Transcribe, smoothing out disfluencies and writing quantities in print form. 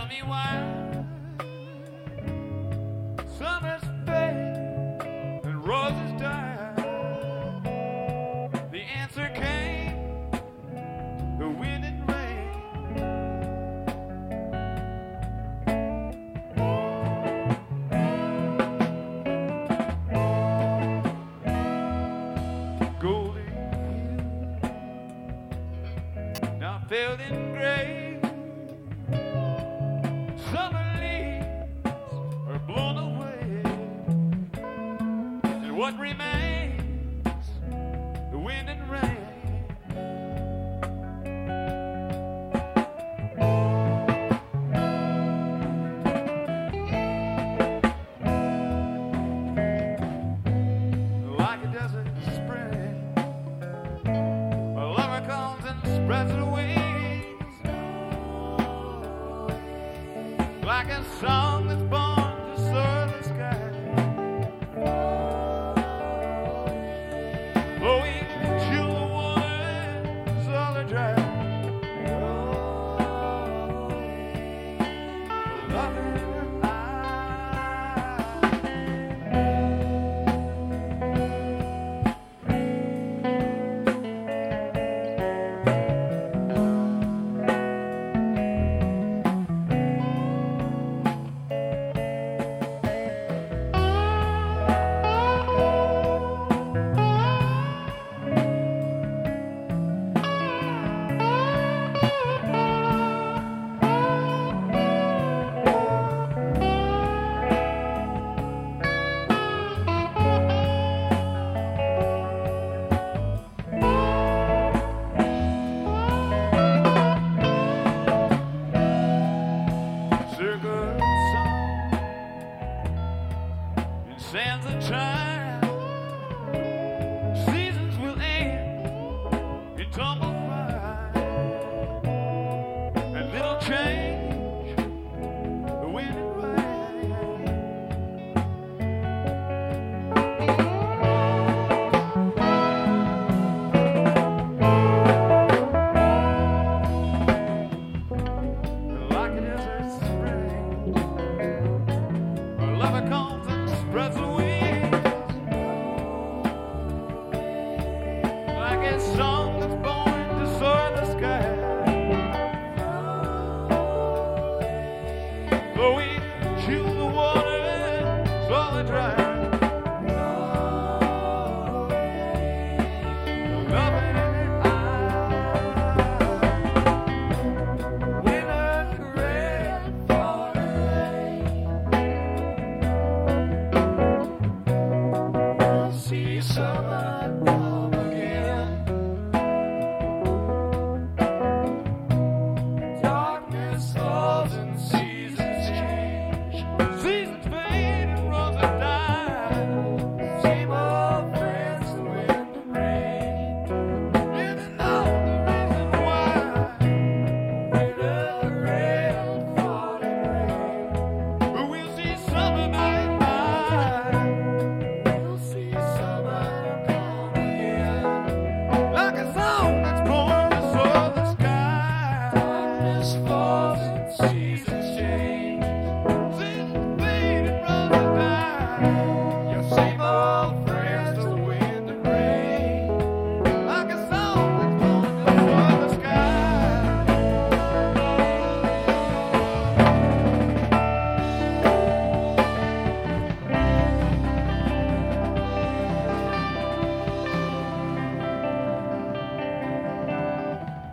Tell me why summer's fade and roses die. The answer came, the wind and rain. Golden hill, now filled in gray. Summer leaves are blown away, and what remains, the wind and rain. Like a desert spring, a lover comes and spreads her wings. Like a song that's born to soar the sky, blowing chill the waters all are dry. Loving circle song in sands of time. Seasons will end in tumble fire, and little change, the wind and rain. Like a desert spring, a lover comes and spreads her wings. Like a song that's born to soar the sky, blowing chill the waters all are dry. Loving winter red for see summer.